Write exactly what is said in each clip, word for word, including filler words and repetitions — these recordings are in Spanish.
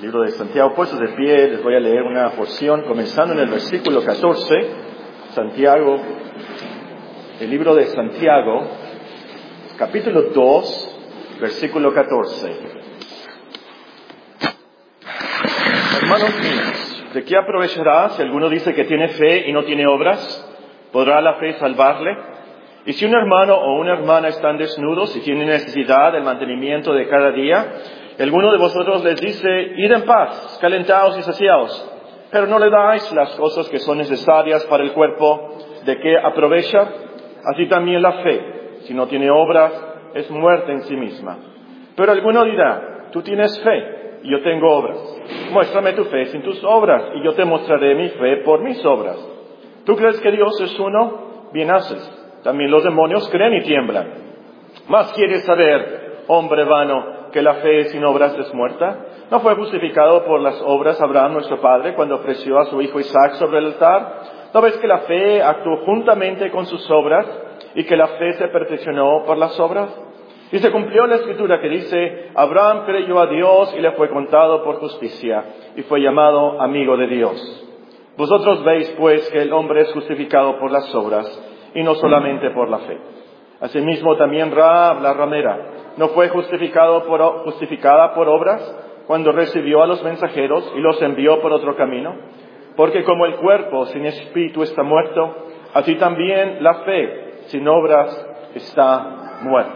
Libro de Santiago, puestos de pie, les voy a leer una porción comenzando en el versículo catorce. Santiago, el libro de Santiago, capítulo dos, versículo catorce. Hermanos míos, ¿de qué aprovechará si alguno dice que tiene fe y no tiene obras? ¿Podrá la fe salvarle? Y si un hermano o una hermana están desnudos y tienen necesidad del mantenimiento de cada día, alguno de vosotros les dice, id en paz, calentaos y saciaos, pero no le dais las cosas que son necesarias para el cuerpo, ¿de qué aprovecha? Así también la fe, si no tiene obras, es muerta en sí misma. Pero alguno dirá, tú tienes fe y yo tengo obras. Muéstrame tu fe sin tus obras y yo te mostraré mi fe por mis obras. ¿Tú crees que Dios es uno? Bien haces. También los demonios creen y tiemblan. ¿Más quieres saber, hombre vano, que la fe sin obras es muerta? ¿No fue justificado por las obras Abraham nuestro padre cuando ofreció a su hijo Isaac sobre el altar? ¿No ves que la fe actuó juntamente con sus obras y que la fe se perfeccionó por las obras? Y se cumplió la escritura que dice, Abraham creyó a Dios y le fue contado por justicia y fue llamado amigo de Dios. Vosotros veis pues que el hombre es justificado por las obras y no solamente por la fe. Asimismo también Rahab la ramera no fue justificado por, justificada por obras cuando recibió a los mensajeros y los envió por otro camino. Porque como el cuerpo sin espíritu está muerto, así también la fe sin obras está muerta.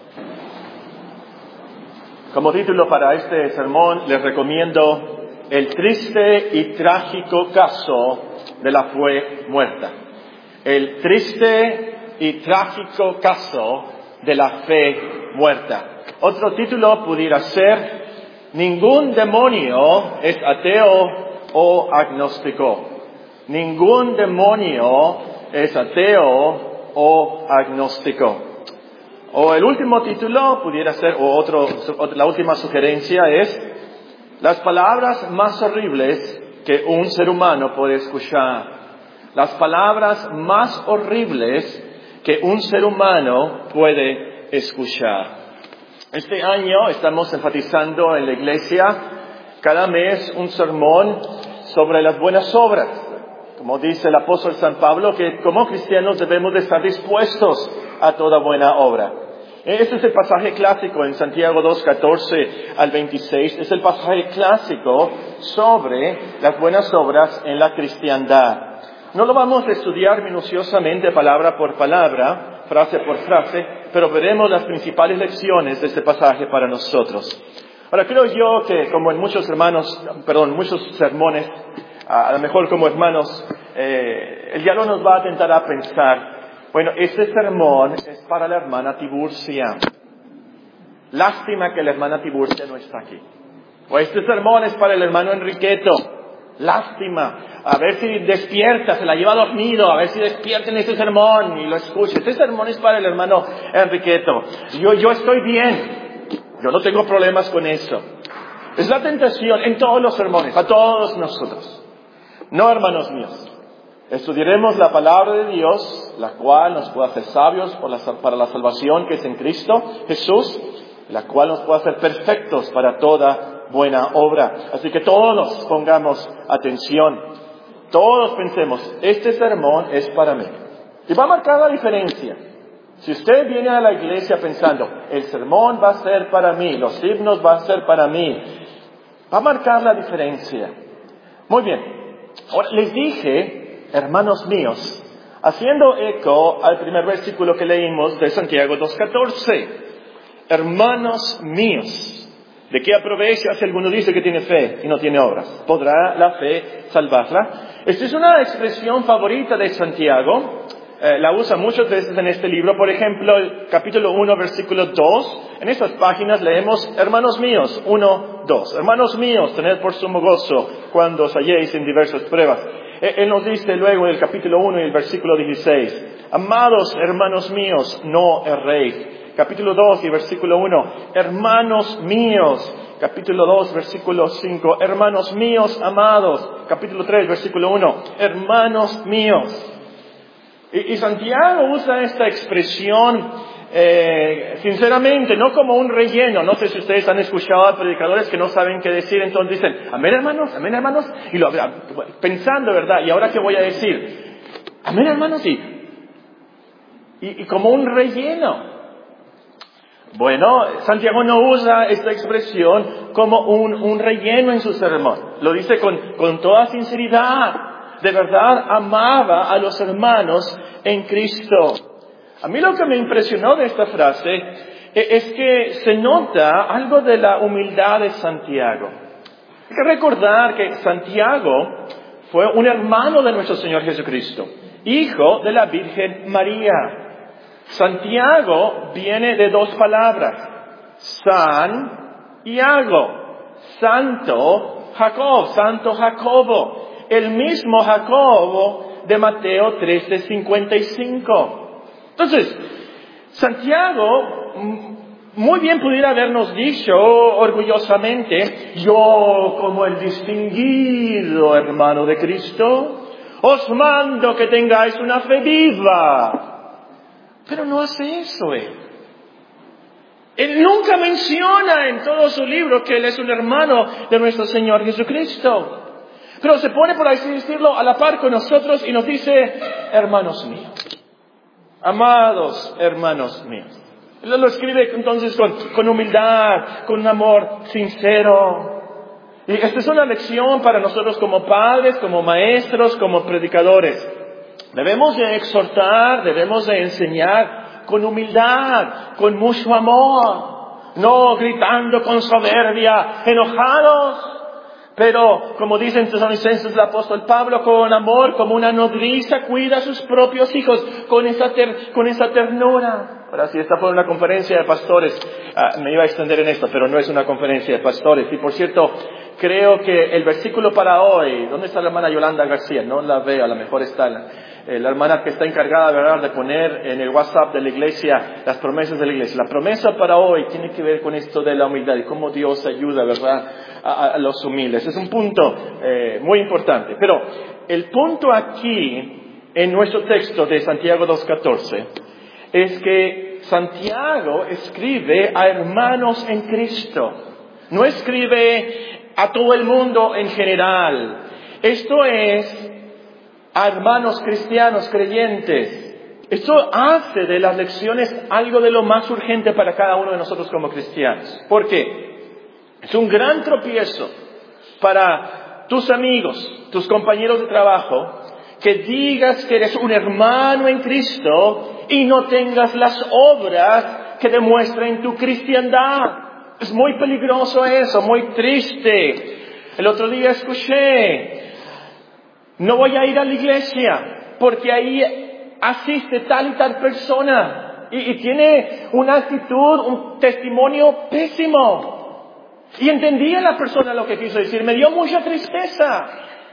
Como título para este sermón les recomiendo el triste y trágico caso de la fe muerta. El triste y trágico caso de la fe muerta. Otro título pudiera ser, ningún demonio es ateo o agnóstico. Ningún demonio es ateo o agnóstico. O el último título pudiera ser, o otro, la última sugerencia es, las palabras más horribles que un ser humano puede escuchar. Las palabras más horribles que un ser humano puede escuchar. Este año estamos enfatizando en la iglesia cada mes un sermón sobre las buenas obras. Como dice el apóstol San Pablo, que como cristianos debemos de estar dispuestos a toda buena obra. Este es el pasaje clásico en Santiago dos, catorce al veintiséis. Es el pasaje clásico sobre las buenas obras en la cristiandad. No lo vamos a estudiar minuciosamente palabra por palabra, frase por frase, pero veremos las principales lecciones de este pasaje para nosotros. Ahora, creo yo que como en muchos hermanos, perdón, muchos sermones, a lo mejor como hermanos, eh, el diablo nos va a tentar a pensar, bueno, este sermón es para la hermana Tiburcia. Lástima que la hermana Tiburcia no está aquí. O este sermón es para el hermano Enriqueto. Lástima. A ver si despierta, se la lleva dormido, a ver si despierta en ese sermón y lo escucha. Este sermón es para el hermano Enriqueto. Yo, yo estoy bien. Yo no tengo problemas con eso. Es la tentación en todos los sermones, a todos nosotros. No, hermanos míos. Estudiaremos la palabra de Dios, la cual nos puede hacer sabios por la, para la salvación que es en Cristo Jesús, la cual nos puede hacer perfectos para toda buena obra. Así que todos pongamos atención. Todos pensemos, este sermón es para mí. Y va a marcar la diferencia. Si usted viene a la iglesia pensando, el sermón va a ser para mí, los himnos van a ser para mí, va a marcar la diferencia. Muy bien. Ahora, les dije, hermanos míos, haciendo eco al primer versículo que leímos de Santiago dos, catorce. Hermanos míos. ¿De qué aprovecha si alguno dice que tiene fe y no tiene obras? ¿Podrá la fe salvarla? Esta es una expresión favorita de Santiago. Eh, la usa muchas veces en este libro. Por ejemplo, el capítulo uno, versículo dos. En estas páginas leemos, hermanos míos, uno, dos. Hermanos míos, tened por sumo gozo cuando os halléis en diversas pruebas. Eh, él nos dice luego en el capítulo uno y el versículo dieciséis, amados hermanos míos, no erréis. Capítulo dos y versículo uno, hermanos míos. Capítulo dos, versículo cinco, hermanos míos amados. Capítulo tres, versículo uno, hermanos míos. Y, y Santiago usa esta expresión eh, sinceramente, no como un relleno. No sé si ustedes han escuchado a predicadores que no saben qué decir, entonces dicen, amén hermanos, amén hermanos, y lo pensando, ¿verdad? ¿Y ahora qué voy a decir? Amén hermanos, y, y, y como un relleno. Bueno, Santiago no usa esta expresión como un, un relleno en su sermón. Lo dice con, con toda sinceridad. De verdad amaba a los hermanos en Cristo. A mí lo que me impresionó de esta frase es que se nota algo de la humildad de Santiago. Hay que recordar que Santiago fue un hermano de nuestro Señor Jesucristo, hijo de la Virgen María. Santiago viene de dos palabras, San y Iago, Santo Jacob, Santo Jacobo, el mismo Jacobo de Mateo trece cincuenta y cinco. Entonces, Santiago muy bien pudiera habernos dicho orgullosamente, yo como el distinguido hermano de Cristo, os mando que tengáis una fe viva. Pero no hace eso él. Él nunca menciona en todo su libro que él es un hermano de nuestro Señor Jesucristo. Pero se pone, por así decirlo, a la par con nosotros y nos dice, hermanos míos, amados hermanos míos. Él lo escribe entonces con, con humildad, con un amor sincero. Y esta es una lección para nosotros como padres, como maestros, como predicadores. Debemos de exhortar, debemos de enseñar con humildad, con mucho amor, no gritando con soberbia, enojados, pero como dice en Tesalonicenses el apóstol Pablo, con amor, como una nodriza cuida a sus propios hijos, con esa, ter, con esa ternura. Ahora, si esta fue una conferencia de pastores, uh, me iba a extender en esto, pero no es una conferencia de pastores. Y por cierto, creo que el versículo para hoy, ¿dónde está la hermana Yolanda García? No la veo, a lo mejor está la, eh, la hermana que está encargada, ¿verdad?, de poner en el WhatsApp de la iglesia las promesas de la iglesia. La promesa para hoy tiene que ver con esto de la humildad y cómo Dios ayuda, ¿verdad?, a, a los humildes. Es un punto eh, muy importante. Pero el punto aquí, en nuestro texto de Santiago dos catorce, es que Santiago escribe a hermanos en Cristo. No escribe a todo el mundo en general. Esto es a hermanos cristianos, creyentes. Esto hace de las lecciones algo de lo más urgente para cada uno de nosotros como cristianos. ¿Por qué? Es un gran tropiezo para tus amigos, tus compañeros de trabajo, que digas que eres un hermano en Cristo y no tengas las obras que demuestren tu cristiandad. Es muy peligroso eso, muy triste. El otro día escuché, no voy a ir a la iglesia porque ahí asiste tal y tal persona y, y tiene una actitud, un testimonio pésimo. Y entendía la persona lo que quiso decir, me dio mucha tristeza.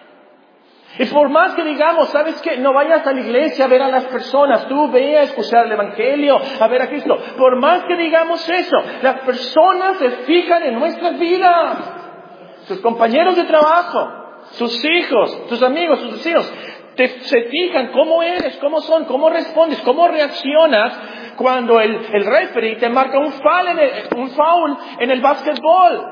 Y por más que digamos, ¿sabes qué? No vayas a la iglesia a ver a las personas, tú ve a escuchar el Evangelio, a ver a Cristo. Por más que digamos eso, las personas se fijan en nuestras vidas. Sus compañeros de trabajo, sus hijos, tus amigos, sus vecinos, te, se fijan cómo eres, cómo son, cómo respondes, cómo reaccionas cuando el, el referee te marca un foul en el, un foul en el básquetbol.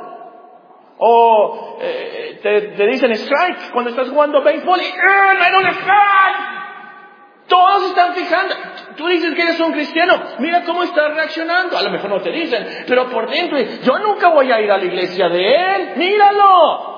O eh, te, te dicen strike cuando estás jugando béisbol y ¡eh, me da un strike! Todos están fijando. Tú dices que eres un cristiano, mira cómo estás reaccionando. A lo mejor no te dicen, pero por dentro, yo nunca voy a ir a la iglesia de él, míralo.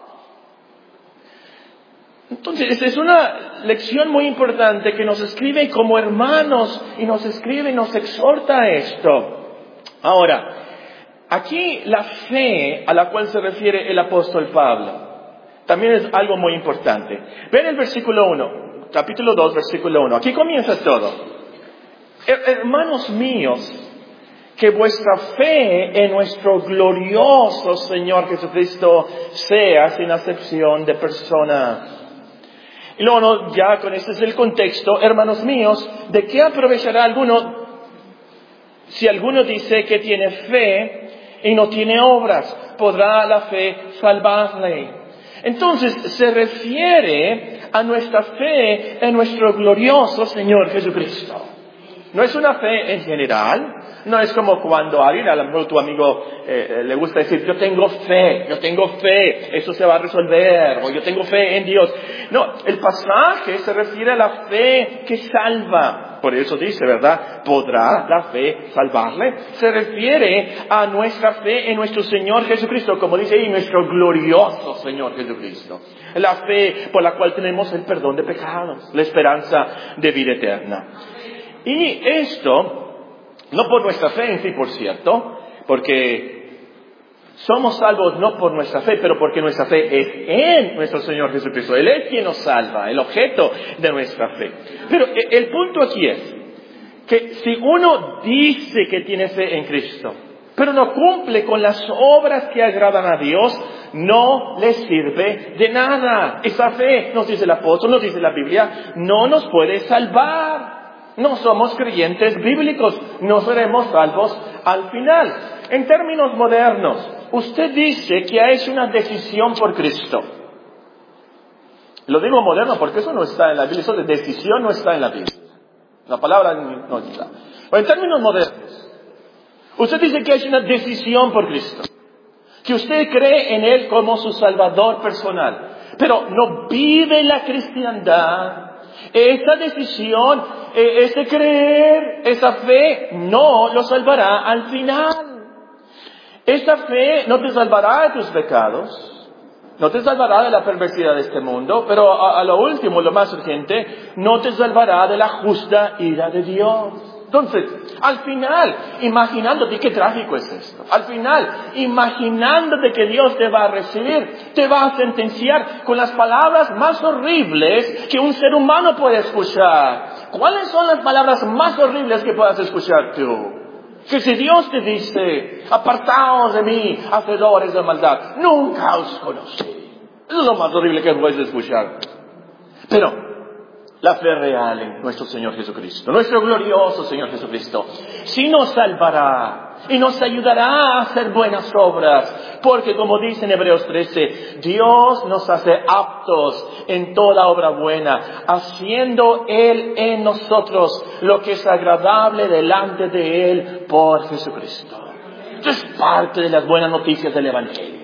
Entonces, esta es una lección muy importante que nos escribe como hermanos y nos escribe y nos exhorta a esto. Ahora, aquí la fe a la cual se refiere el apóstol Pablo también es algo muy importante. Ven el versículo uno, capítulo dos, versículo uno. Aquí comienza todo. Hermanos míos, que vuestra fe en nuestro glorioso Señor Jesucristo sea sin acepción de personas. Y luego, no, ya con este es el contexto, hermanos míos, ¿de qué aprovechará alguno si alguno dice que tiene fe y no tiene obras? ¿Podrá la fe salvarle? Entonces, se refiere a nuestra fe en nuestro glorioso Señor Jesucristo. No es una fe en general. No es como cuando a alguien, a lo mejor tu amigo eh, le gusta decir, yo tengo fe, yo tengo fe, eso se va a resolver, o yo tengo fe en Dios. No, el pasaje se refiere a la fe que salva. Por eso dice, ¿verdad? ¿Podrá la fe salvarle? Se refiere a nuestra fe en nuestro Señor Jesucristo, como dice ahí, nuestro glorioso Señor Jesucristo. La fe por la cual tenemos el perdón de pecados, la esperanza de vida eterna. Y esto, no por nuestra fe en sí, por cierto, porque somos salvos no por nuestra fe, pero porque nuestra fe es en nuestro Señor Jesucristo. Él es quien nos salva, el objeto de nuestra fe. Pero el punto aquí es que si uno dice que tiene fe en Cristo, pero no cumple con las obras que agradan a Dios, no le sirve de nada. Esa fe, nos dice el apóstol, nos dice la Biblia, no nos puede salvar. No somos creyentes bíblicos, no seremos salvos al final. En términos modernos, usted dice que es una decisión por Cristo. Lo digo moderno porque eso no está en la Biblia, eso de decisión no está en la Biblia. La palabra no está. O en términos modernos, usted dice que es una decisión por Cristo, que usted cree en Él como su Salvador personal, pero no vive la cristiandad. Esa decisión, ese creer, esa fe, no lo salvará al final. Esa fe no te salvará de tus pecados, no te salvará de la perversidad de este mundo, pero a, a lo último, lo más urgente, no te salvará de la justa ira de Dios. Entonces, al final, imaginándote, qué trágico es esto, al final, imaginándote que Dios te va a recibir, te va a sentenciar con las palabras más horribles que un ser humano puede escuchar. ¿Cuáles son las palabras más horribles que puedas escuchar tú? Que si Dios te dice, apartaos de mí, hacedores de maldad, nunca os conocí. Eso es lo más horrible que puedes escuchar. Pero la fe real en nuestro Señor Jesucristo, nuestro glorioso Señor Jesucristo, sí nos salvará y nos ayudará a hacer buenas obras, porque como dice en Hebreos trece, Dios nos hace aptos en toda obra buena, haciendo Él en nosotros lo que es agradable delante de Él por Jesucristo. Esto es parte de las buenas noticias del Evangelio.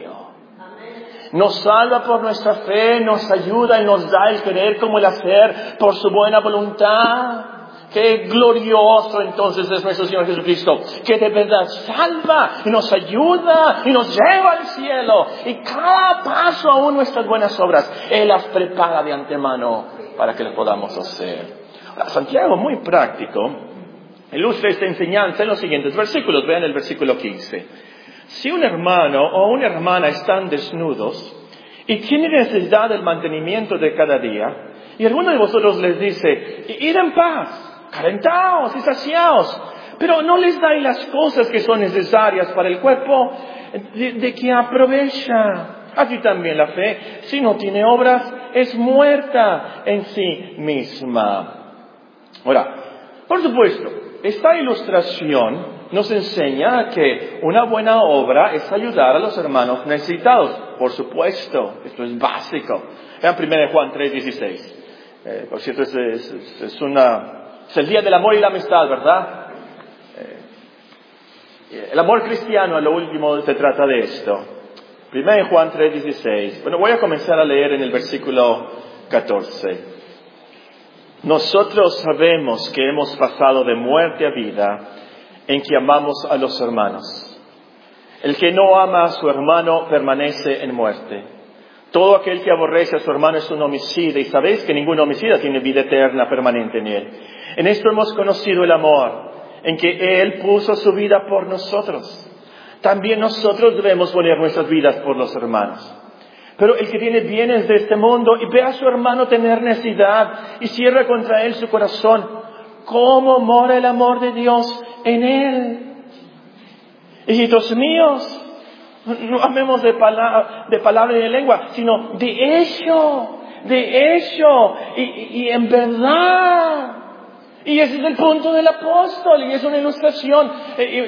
Nos salva por nuestra fe, nos ayuda y nos da el querer como el hacer por su buena voluntad. Qué glorioso entonces es nuestro Señor Jesucristo, que de verdad salva y nos ayuda y nos lleva al cielo. Y cada paso aún nuestras buenas obras, Él las prepara de antemano para que las podamos hacer. Ahora, Santiago, muy práctico, ilustra esta enseñanza en los siguientes versículos. Vean el versículo quince. Si un hermano o una hermana están desnudos y tienen necesidad del mantenimiento de cada día, y alguno de vosotros les dice, id en paz, calentaos y saciaos, pero no les dais las cosas que son necesarias para el cuerpo, ¿de, de qué aprovecha? Así también la fe, si no tiene obras, es muerta en sí misma. Ahora, por supuesto, esta ilustración nos enseña que una buena obra es ayudar a los hermanos necesitados. Por supuesto, esto es básico. Vean primero Juan tres dieciséis. Eh, por cierto, es, es, es, una, es el día del amor y la amistad, ¿verdad? Eh, el amor cristiano, a lo último, se trata de esto. Primero Juan tres dieciséis. Bueno, voy a comenzar a leer en el versículo catorce. Nosotros sabemos que hemos pasado de muerte a vida en que amamos a los hermanos. El que no ama a su hermano permanece en muerte. Todo aquel que aborrece a su hermano es un homicida, y sabéis que ningún homicida tiene vida eterna permanente en él. En esto hemos conocido el amor, en que Él puso su vida por nosotros. También nosotros debemos poner nuestras vidas por los hermanos. Pero el que tiene bienes de este mundo y ve a su hermano tener necesidad y cierra contra él su corazón, ¿cómo mora el amor de Dios en él? Hijitos míos, no amemos de palabra, de palabra y de lengua, sino de hecho, de hecho, y, y, y en verdad. Y ese es el punto del apóstol, y es una ilustración,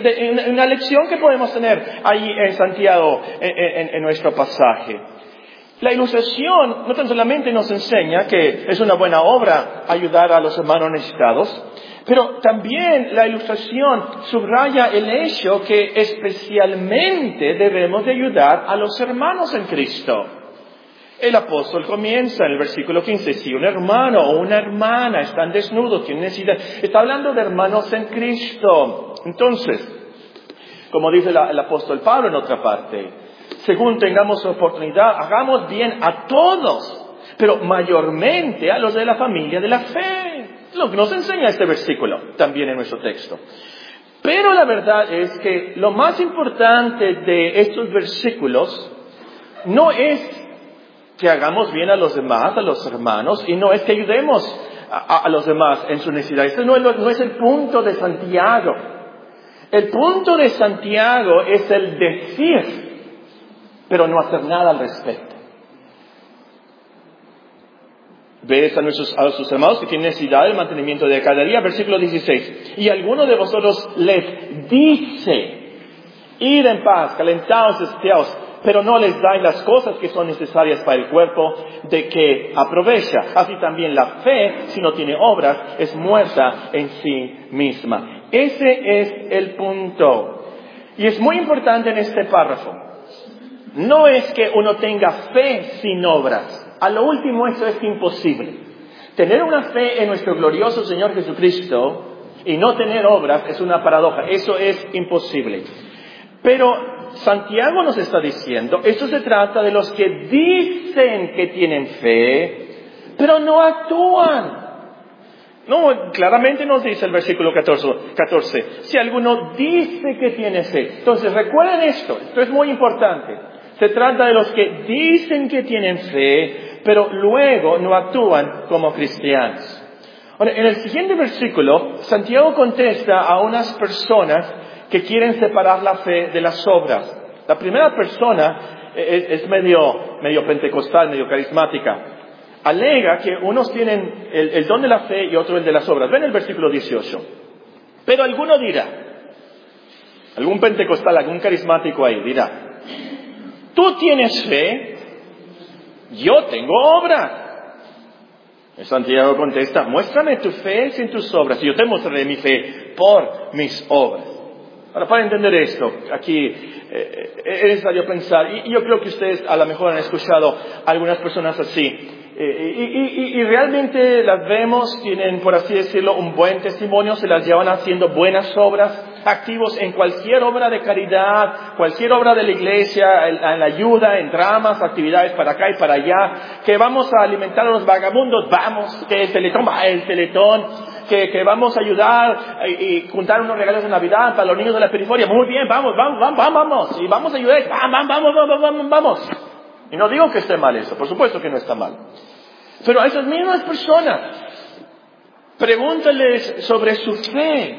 una lección que podemos tener ahí en Santiago, en, en, en nuestro pasaje. La ilustración no tan solamente nos enseña que es una buena obra ayudar a los hermanos necesitados, pero también la ilustración subraya el hecho que especialmente debemos de ayudar a los hermanos en Cristo. El apóstol comienza en el versículo quince, si un hermano o una hermana están desnudos, tienen necesidad, está hablando de hermanos en Cristo. Entonces, como dice la, el apóstol Pablo en otra parte, según tengamos oportunidad, hagamos bien a todos, pero mayormente a los de la familia de la fe. Lo que nos enseña este versículo también en nuestro texto. Pero la verdad es que lo más importante de estos versículos no es que hagamos bien a los demás, a los hermanos, y no es que ayudemos a, a los demás en su necesidad. Este no es, no es el punto de Santiago. El punto de Santiago es el decir, pero no hacer nada al respecto. Ves a, nuestros, a sus hermanos que tienen necesidad del mantenimiento de cada día. Versículo dieciséis. Y alguno de vosotros les dice, id en paz, calentaos, saciaos, pero no les dais las cosas que son necesarias para el cuerpo, de que aprovecha. Así también la fe, si no tiene obras, es muerta en sí misma. Ese es el punto. Y es muy importante en este párrafo. No es que uno tenga fe sin obras. A lo último, eso es imposible. Tener una fe en nuestro glorioso Señor Jesucristo y no tener obras es una paradoja. Eso es imposible. Pero Santiago nos está diciendo, esto se trata de los que dicen que tienen fe, pero no actúan. No, claramente nos dice el versículo catorce, si alguno dice que tiene fe. Entonces recuerden esto, esto es muy importante. Se trata de los que dicen que tienen fe, pero luego no actúan como cristianos. Ahora, en el siguiente versículo, Santiago contesta a unas personas que quieren separar la fe de las obras. La primera persona es, es medio, medio pentecostal, medio carismática. Alega que unos tienen el, el don de la fe y otro el de las obras. Ven el versículo dieciocho. Pero alguno dirá, algún pentecostal, algún carismático ahí dirá, tú tienes fe, yo tengo obras. Y Santiago contesta, muéstrame tu fe sin tus obras, y yo te mostraré mi fe por mis obras. Ahora, para entender esto, aquí eh, es necesario pensar, y yo creo que ustedes a lo mejor han escuchado a algunas personas así, eh, y, y, y realmente las vemos, tienen, por así decirlo, un buen testimonio, se las llevan haciendo buenas obras, activos en cualquier obra de caridad, cualquier obra de la iglesia, en, en la ayuda, en dramas, actividades para acá y para allá, que vamos a alimentar a los vagabundos, vamos, que el teletón, va el teletón, que, que vamos a ayudar y, y juntar unos regalos de Navidad para los niños de la periferia, muy bien, vamos, vamos, vamos, vamos, y vamos a ayudar, vamos, vamos, vamos, vamos, vamos. Y no digo que esté mal eso, por supuesto que no está mal. Pero a esas mismas personas, pregúntales sobre su fe.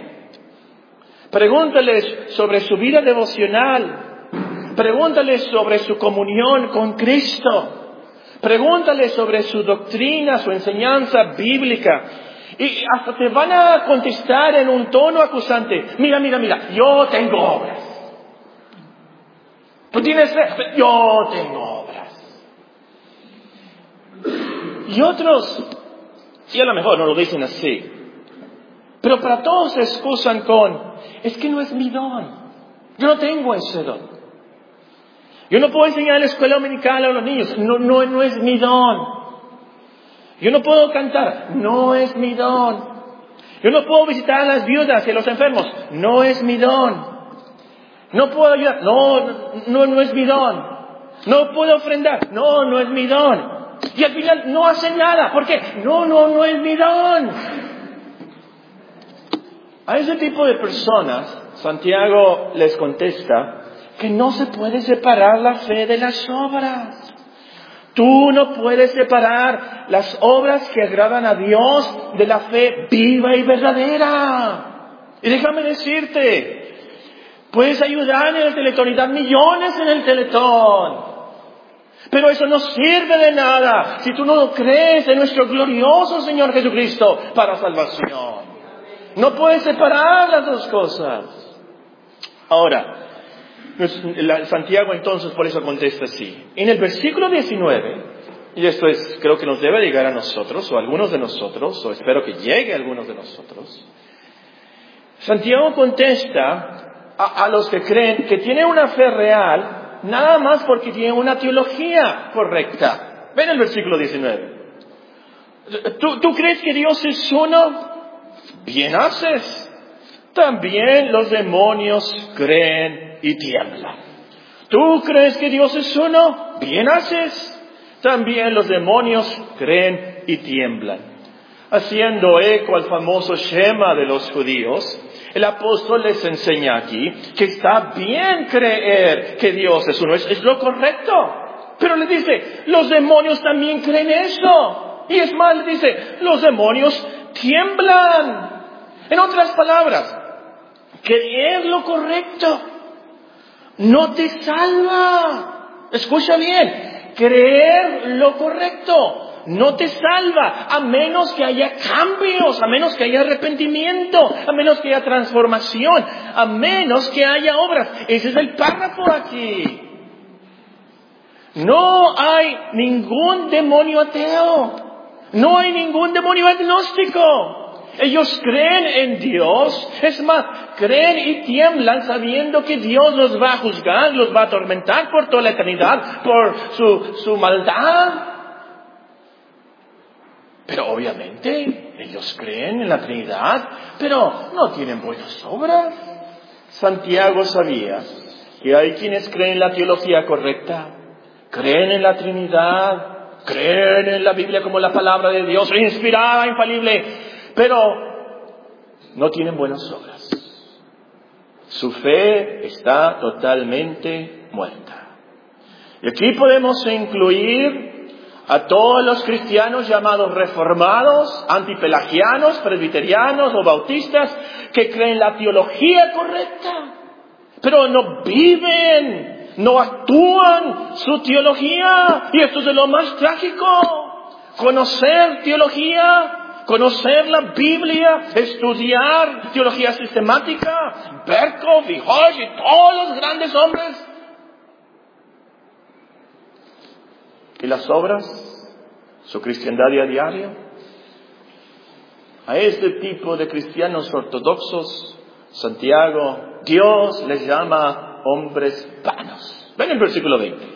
Pregúntales sobre su vida devocional. Pregúntales sobre su comunión con Cristo. Pregúntales sobre su doctrina, su enseñanza bíblica. Y hasta te van a contestar en un tono acusante. Mira, mira, mira, yo tengo obras. ¿Tú tienes fe? Yo tengo obras. Y otros, sí, a lo mejor no lo dicen así, pero para todos se excusan con, es que no es mi don. Yo no tengo ese don. Yo no puedo enseñar en la escuela dominical a los niños. No, no, no es mi don. Yo no puedo cantar. No es mi don. Yo no puedo visitar a las viudas y a los enfermos. No es mi don. No puedo ayudar. No, no, no es mi don. No puedo ofrendar. No, no es mi don. Y al final no hacen nada. ¿Por qué? No, no, no es mi don. A ese tipo de personas, Santiago les contesta que no se puede separar la fe de las obras. Tú no puedes separar las obras que agradan a Dios de la fe viva y verdadera. Y déjame decirte, puedes ayudar en el Teletón y dar millones en el Teletón. Pero eso no sirve de nada si tú no crees en nuestro glorioso Señor Jesucristo para salvación. No puedes separar las dos cosas. Ahora, Santiago entonces por eso contesta así. En el versículo diecinueve, y esto es, creo que nos debe llegar a nosotros, o a algunos de nosotros, o espero que llegue a algunos de nosotros, Santiago contesta a, a los que creen que tienen una fe real, nada más porque tienen una teología correcta. Ven el versículo diecinueve. ¿Tú, ¿Tú crees que Dios es uno? Bien haces. También los demonios creen y tiemblan. ¿Tú crees que Dios es uno? Bien haces. También los demonios creen y tiemblan. Haciendo eco al famoso Shema de los judíos, el apóstol les enseña aquí que está bien creer que Dios es uno. Es, es lo correcto. Pero le dice, los demonios también creen eso. Y es más, le dice, los demonios tiemblan. En otras palabras, creer lo correcto no te salva. Escucha bien, creer lo correcto no te salva, a menos que haya cambios, a menos que haya arrepentimiento, a menos que haya transformación, a menos que haya obras. Ese es el párrafo aquí. No hay ningún demonio ateo, no hay ningún demonio agnóstico. Ellos creen en Dios, es más, creen y tiemblan sabiendo que Dios los va a juzgar, los va a atormentar por toda la eternidad, por su, su maldad. Pero obviamente ellos creen en la Trinidad, pero no tienen buenas obras. Santiago sabía que hay quienes creen en la teología correcta, creen en la Trinidad, creen en la Biblia como la palabra de Dios, inspirada, infalible, pero no tienen buenas obras. Su fe está totalmente muerta. Y aquí podemos incluir a todos los cristianos llamados reformados, antipelagianos, presbiterianos o bautistas que creen la teología correcta, pero no viven, no actúan su teología. Y esto es de lo más trágico. Conocer teología, conocer la Biblia, estudiar teología sistemática, Berkov y Hodge y todos los grandes hombres. ¿Y las obras? ¿Su cristiandad a diario? A este tipo de cristianos ortodoxos, Santiago, Dios les llama hombres vanos. Ven el versículo veinte.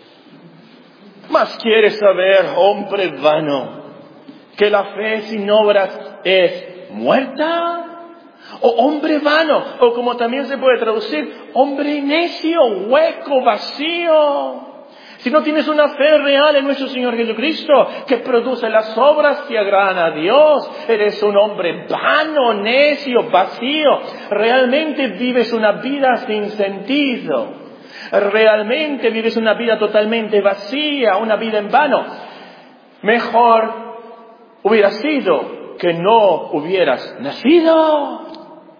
Mas quieres saber, hombre vano, que la fe sin obras es muerta. O hombre vano, o como también se puede traducir, hombre necio, hueco, vacío. Si no tienes una fe real en nuestro Señor Jesucristo, que produce las obras que agradan a Dios, eres un hombre vano, necio, vacío. Realmente vives una vida sin sentido. Realmente vives una vida totalmente vacía, una vida en vano. Mejor hubiera sido que no hubieras nacido.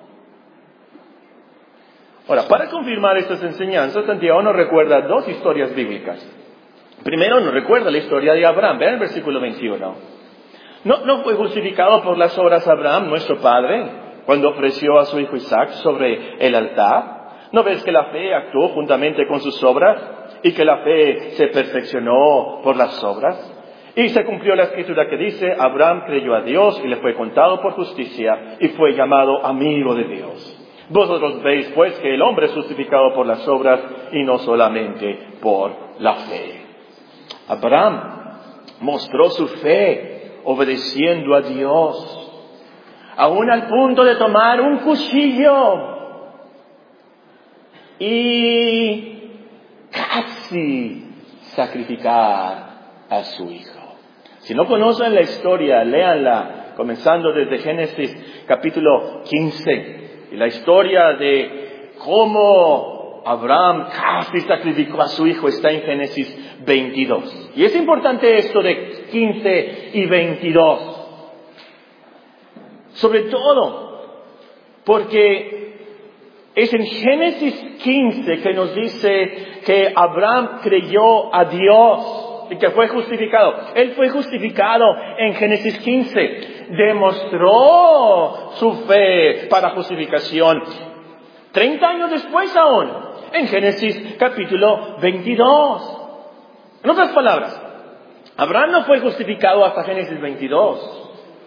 Ahora, para confirmar estas enseñanzas, Santiago nos recuerda dos historias bíblicas. Primero nos recuerda la historia de Abraham. Vean el versículo veintiuno. ¿No, no fue justificado por las obras Abraham, nuestro padre, cuando ofreció a su hijo Isaac sobre el altar? ¿No ves que la fe actuó juntamente con sus obras y que la fe se perfeccionó por las obras? Y se cumplió la escritura que dice, Abraham creyó a Dios y le fue contado por justicia y fue llamado amigo de Dios. Vosotros veis pues que el hombre es justificado por las obras y no solamente por la fe. Abraham mostró su fe obedeciendo a Dios, aún al punto de tomar un cuchillo y casi sacrificar a su hijo. Si no conocen la historia, léanla, comenzando desde Génesis capítulo quince. Y la historia de cómo Abraham casi sacrificó a su hijo está en Génesis veintidós. Y es importante esto de quince y veintidós. Sobre todo porque es en Génesis quince que nos dice que Abraham creyó a Dios y que fue justificado. Él fue justificado en Génesis quince. Demostró su fe para justificación treinta años después aún, en Génesis capítulo veintidós. En otras palabras, Abraham no fue justificado hasta Génesis veintidós.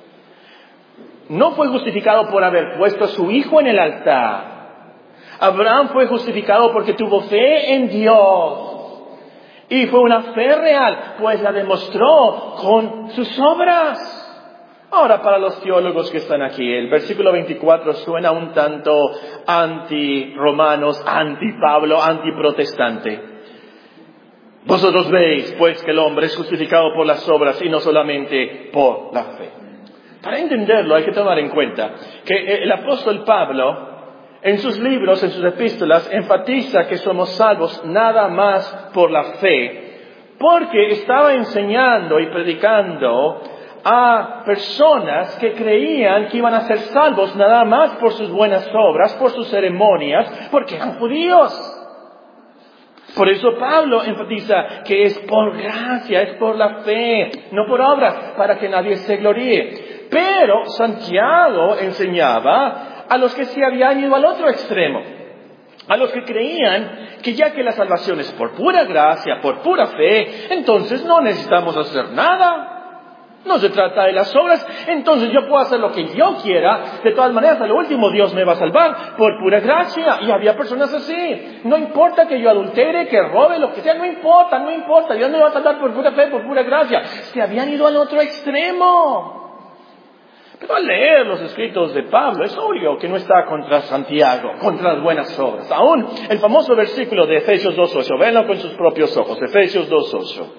No fue justificado por haber puesto a su hijo en el altar. Abraham fue justificado porque tuvo fe en Dios. Y fue una fe real, pues la demostró con sus obras. Ahora, para los teólogos que están aquí, el versículo veinticuatro suena un tanto anti-romanos, anti-Pablo, anti-protestante. Vosotros veis, pues, que el hombre es justificado por las obras y no solamente por la fe. Para entenderlo hay que tomar en cuenta que el apóstol Pablo, en sus libros, en sus epístolas, enfatiza que somos salvos nada más por la fe, porque estaba enseñando y predicando a personas que creían que iban a ser salvos nada más por sus buenas obras, por sus ceremonias, porque eran judíos. Por eso Pablo enfatiza que es por gracia, es por la fe, no por obras, para que nadie se gloríe. Pero Santiago enseñaba a los que se habían ido al otro extremo, a los que creían que ya que la salvación es por pura gracia, por pura fe, entonces no necesitamos hacer nada. No se trata de las obras, entonces yo puedo hacer lo que yo quiera, de todas maneras, a lo último Dios me va a salvar por pura gracia. Y había personas así. No importa que yo adultere, que robe, lo que sea, no importa, no importa. Dios me va a salvar por pura fe, por pura gracia. Se habían ido al otro extremo. Pero al leer los escritos de Pablo, es obvio que no está contra Santiago, contra las buenas obras. Aún el famoso versículo de Efesios dos ocho, véanlo con sus propios ojos, Efesios dos ocho.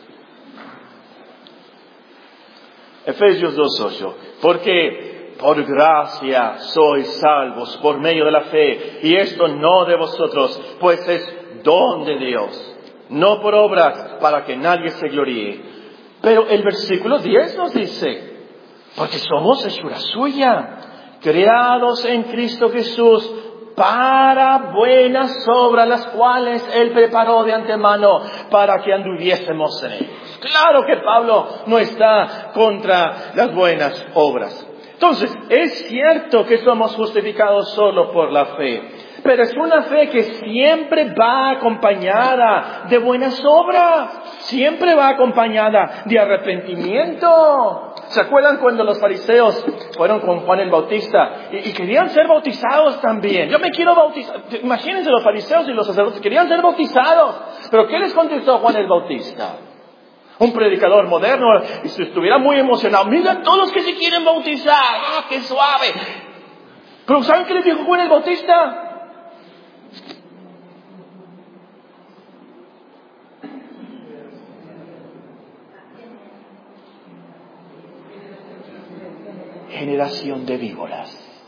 Efesios dos ocho, porque por gracia sois salvos por medio de la fe, y esto no de vosotros, pues es don de Dios, no por obras, para que nadie se gloríe. Pero el versículo diez nos dice, porque somos hechura suya, creados en Cristo Jesús para buenas obras, las cuales Él preparó de antemano para que anduviésemos en ellos. Claro que Pablo no está contra las buenas obras. Entonces, es cierto que somos justificados solo por la fe, pero es una fe que siempre va acompañada de buenas obras, siempre va acompañada de arrepentimiento. ¿Se acuerdan cuando los fariseos fueron con Juan el Bautista y, y querían ser bautizados también? Yo me quiero bautizar. Imagínense, los fariseos y los sacerdotes querían ser bautizados. ¿Pero qué les contestó Juan el Bautista? Un predicador moderno, y si estuviera muy emocionado, mira todos que se quieren bautizar, ¡ah, qué suave! Pero ¿saben qué les dijo Juan el Bautista? Generación de víboras.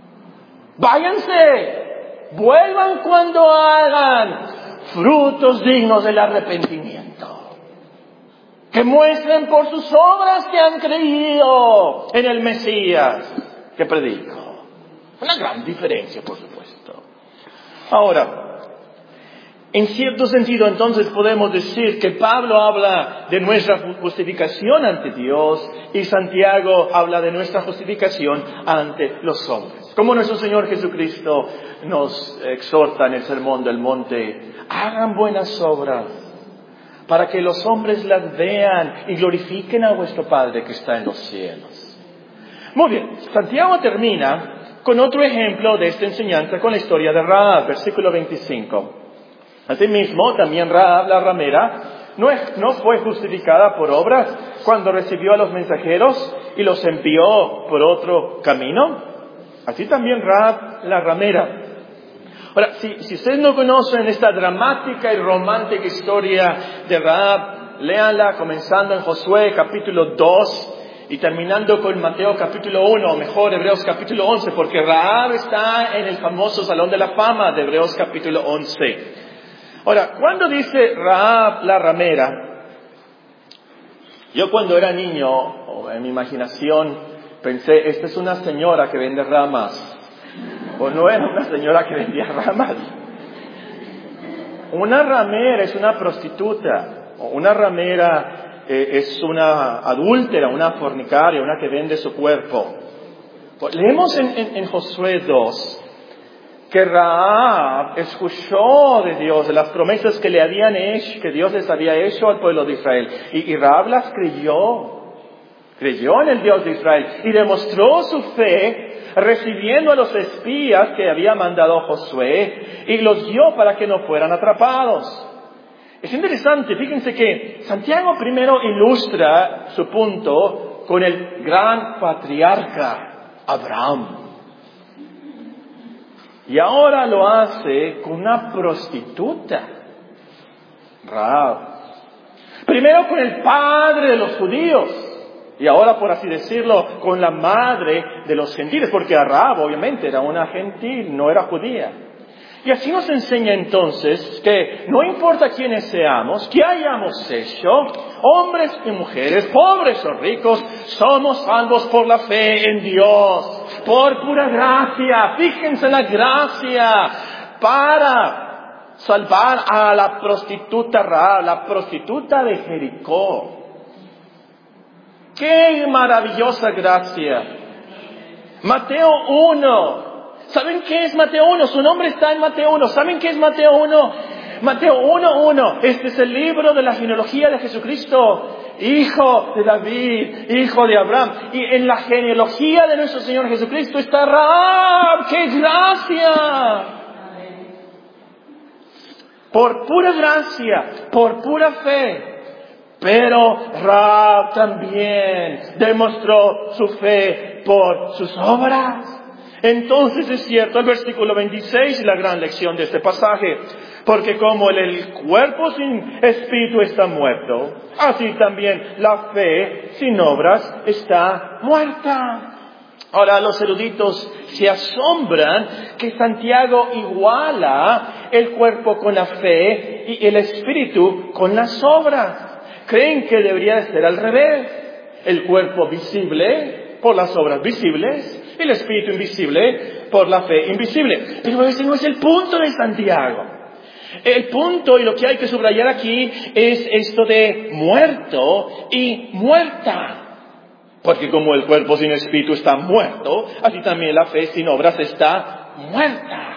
Váyanse, vuelvan cuando hagan frutos dignos del arrepentimiento. Que muestren por sus obras que han creído en el Mesías que predico. Una gran diferencia, por supuesto. Ahora, en cierto sentido, entonces podemos decir que Pablo habla de nuestra justificación ante Dios y Santiago habla de nuestra justificación ante los hombres. Como nuestro Señor Jesucristo nos exhorta en el Sermón del Monte, hagan buenas obras para que los hombres las vean y glorifiquen a vuestro Padre que está en los cielos. Muy bien, Santiago termina con otro ejemplo de esta enseñanza con la historia de Rahab, versículo veinticinco. Asimismo, también Rahab la ramera no, es, no fue justificada por obras cuando recibió a los mensajeros y los envió por otro camino. Así también Rahab la ramera. Ahora, si, si ustedes no conocen esta dramática y romántica historia de Rahab, léanla comenzando en Josué capítulo dos y terminando con Mateo capítulo uno, o mejor Hebreos capítulo once, porque Rahab está en el famoso Salón de la Fama de Hebreos capítulo once. Ahora, ¿cuándo dice Rahab la ramera? Yo cuando era niño, o en mi imaginación, pensé, esta es una señora que vende ramas. O no era una señora que vendía ramas. Una ramera es una prostituta. O una ramera eh, es una adúltera, una fornicaria, una que vende su cuerpo. Pues, leemos en, en, en Josué dos. que Rahab escuchó de Dios, de las promesas que le habían hecho, que Dios les había hecho al pueblo de Israel. Y, y Rahab las creyó, creyó en el Dios de Israel y demostró su fe recibiendo a los espías que había mandado Josué y los dio para que no fueran atrapados. Es interesante, fíjense que Santiago primero ilustra su punto con el gran patriarca Abraham. Y ahora lo hace con una prostituta, Rahab. Primero con el padre de los judíos. Y ahora, por así decirlo, con la madre de los gentiles. Porque Rahab, obviamente, era una gentil, no era judía. Y así nos enseña entonces que no importa quiénes seamos, qué hayamos hecho, hombres y mujeres, pobres o ricos, somos salvos por la fe en Dios, por pura gracia. Fíjense la gracia para salvar a la prostituta Rahab, la prostituta de Jericó. ¡Qué maravillosa gracia! Mateo uno. ¿Saben qué es Mateo uno? Su nombre está en Mateo uno. ¿Saben qué es Mateo uno? Mateo uno uno. Este es el libro de la genealogía de Jesucristo, hijo de David, hijo de Abraham. Y en la genealogía de nuestro Señor Jesucristo está Rahab. ¡Qué gracia! Por pura gracia, por pura fe. Pero Rahab también demostró su fe por sus obras. Entonces es cierto el versículo veintiséis y la gran lección de este pasaje. Porque como el, el cuerpo sin espíritu está muerto, así también la fe sin obras está muerta. Ahora los eruditos se asombran que Santiago iguala el cuerpo con la fe y el espíritu con las obras. Creen que debería de ser al revés. El cuerpo visible por las obras visibles, el espíritu invisible por la fe invisible. Pero ese no es el punto de Santiago. El punto y lo que hay que subrayar aquí es esto de muerto y muerta. Porque como el cuerpo sin espíritu está muerto, así también la fe sin obras está muerta.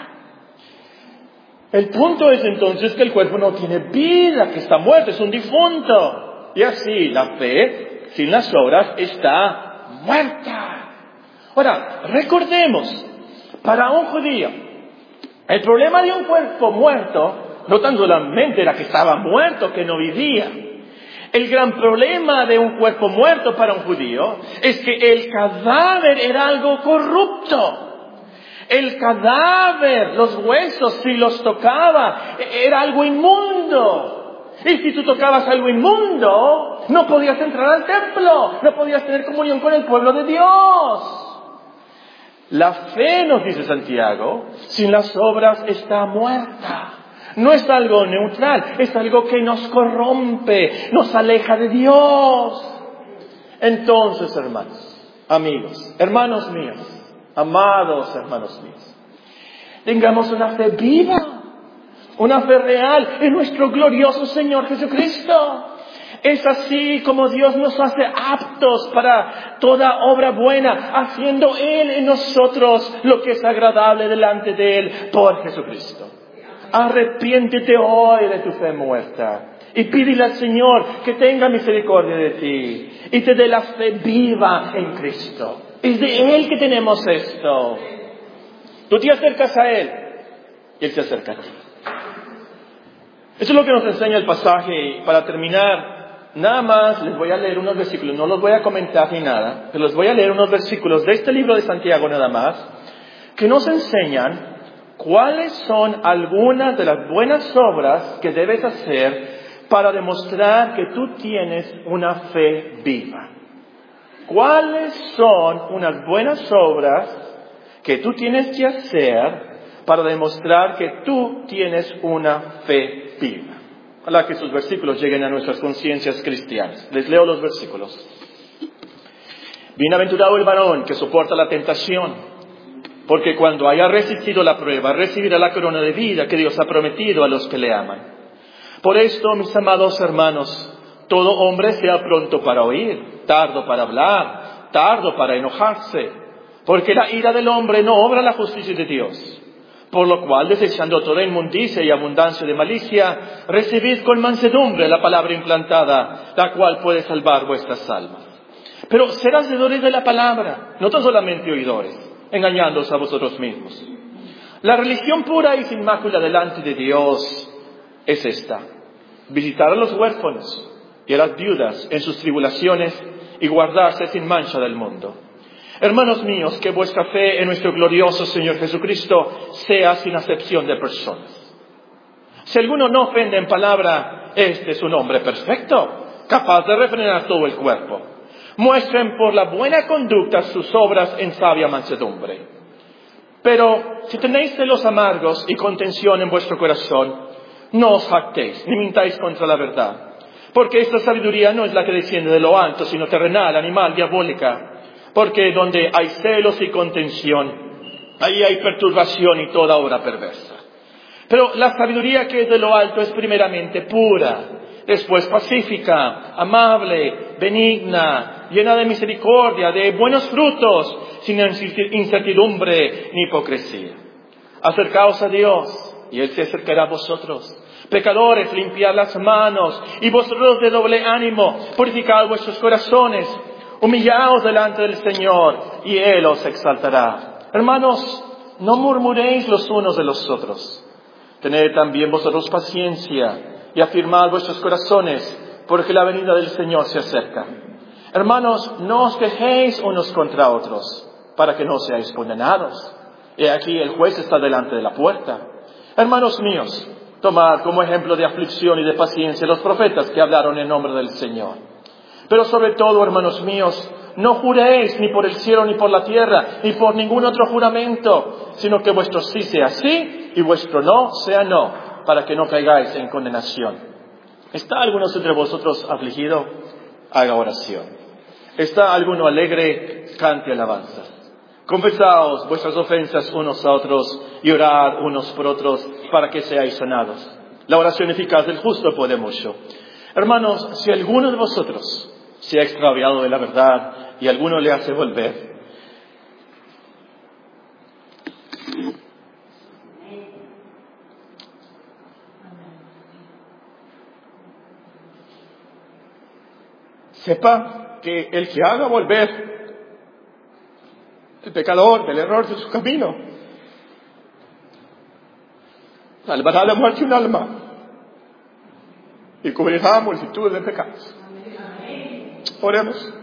El punto es entonces que el cuerpo no tiene vida, que está muerto, es un difunto. Y así la fe sin las obras está muerta. Ahora, recordemos, para un judío, el problema de un cuerpo muerto no tan solamente era que estaba muerto, que no vivía. El gran problema de un cuerpo muerto para un judío es que el cadáver era algo corrupto. El cadáver, los huesos, si los tocaba, era algo inmundo. Y si tú tocabas algo inmundo, no podías entrar al templo, no podías tener comunión con el pueblo de Dios. La fe, nos dice Santiago, sin las obras está muerta. No es algo neutral, es algo que nos corrompe, nos aleja de Dios. Entonces, hermanos, amigos, hermanos míos, amados hermanos míos, tengamos una fe viva, una fe real en nuestro glorioso Señor Jesucristo. Es así como Dios nos hace aptos para toda obra buena, haciendo Él en nosotros lo que es agradable delante de Él por Jesucristo. Arrepiéntete hoy de tu fe muerta y pídele al Señor que tenga misericordia de ti y te dé la fe viva en Cristo. Es de Él que tenemos esto. Tú te acercas a Él y Él se acerca a ti. Eso es lo que nos enseña el pasaje. Y para terminar, nada más les voy a leer unos versículos. No los voy a comentar ni nada, pero les voy a leer unos versículos de este libro de Santiago nada más, que nos enseñan cuáles son algunas de las buenas obras que debes hacer para demostrar que tú tienes una fe viva. ¿Cuáles son unas buenas obras que tú tienes que hacer para demostrar que tú tienes una fe viva? Ojalá que esos versículos lleguen a nuestras conciencias cristianas. Les leo los versículos. Bienaventurado el varón que soporta la tentación, porque cuando haya resistido la prueba, recibirá la corona de vida que Dios ha prometido a los que le aman. Por esto, mis amados hermanos, todo hombre sea pronto para oír, tardo para hablar, tardo para enojarse, porque la ira del hombre no obra la justicia de Dios. Por lo cual, desechando toda inmundicia y abundancia de malicia, recibid con mansedumbre la palabra implantada, la cual puede salvar vuestras almas. Pero sed hacedores de la palabra, no tan solamente oidores, engañándoos a vosotros mismos. La religión pura y sin mácula delante de Dios es esta: visitar a los huérfanos y a las viudas en sus tribulaciones y guardarse sin mancha del mundo. Hermanos míos, que vuestra fe en nuestro glorioso Señor Jesucristo sea sin acepción de personas. Si alguno no ofende en palabra, este es un hombre perfecto, capaz de refrenar todo el cuerpo. Muestren por la buena conducta sus obras en sabia mansedumbre. Pero si tenéis celos amargos y contención en vuestro corazón, no os jactéis, ni mintáis contra la verdad. Porque esta sabiduría no es la que desciende de lo alto, sino terrenal, animal, diabólica. Porque donde hay celos y contención, ahí hay perturbación y toda obra perversa. Pero la sabiduría que es de lo alto es primeramente pura, después pacífica, amable, benigna, llena de misericordia, de buenos frutos, sin incertidumbre ni hipocresía. Acercaos a Dios, y Él se acercará a vosotros. Pecadores, limpiad las manos, y vosotros de doble ánimo, purificad vuestros corazones. Humillaos delante del Señor, y Él os exaltará. Hermanos, no murmuréis los unos de los otros. Tened también vosotros paciencia, y afirmad vuestros corazones, porque la venida del Señor se acerca. Hermanos, no os quejéis unos contra otros, para que no seáis condenados. He aquí el juez está delante de la puerta. Hermanos míos, tomad como ejemplo de aflicción y de paciencia los profetas que hablaron en nombre del Señor. Pero sobre todo, hermanos míos, no juréis ni por el cielo ni por la tierra, ni por ningún otro juramento, sino que vuestro sí sea sí y vuestro no sea no, para que no caigáis en condenación. ¿Está alguno entre vosotros afligido? Haga oración. ¿Está alguno alegre? Cante alabanzas. Confesaos vuestras ofensas unos a otros y orad unos por otros para que seáis sanados. La oración eficaz del justo puede mucho. Hermanos, si alguno de vosotros se ha extraviado de la verdad y alguno le hace volver, sepa que el que haga volver el pecador del error de su camino salvará la muerte un alma y cubrirá multitud de pecados. Oremos.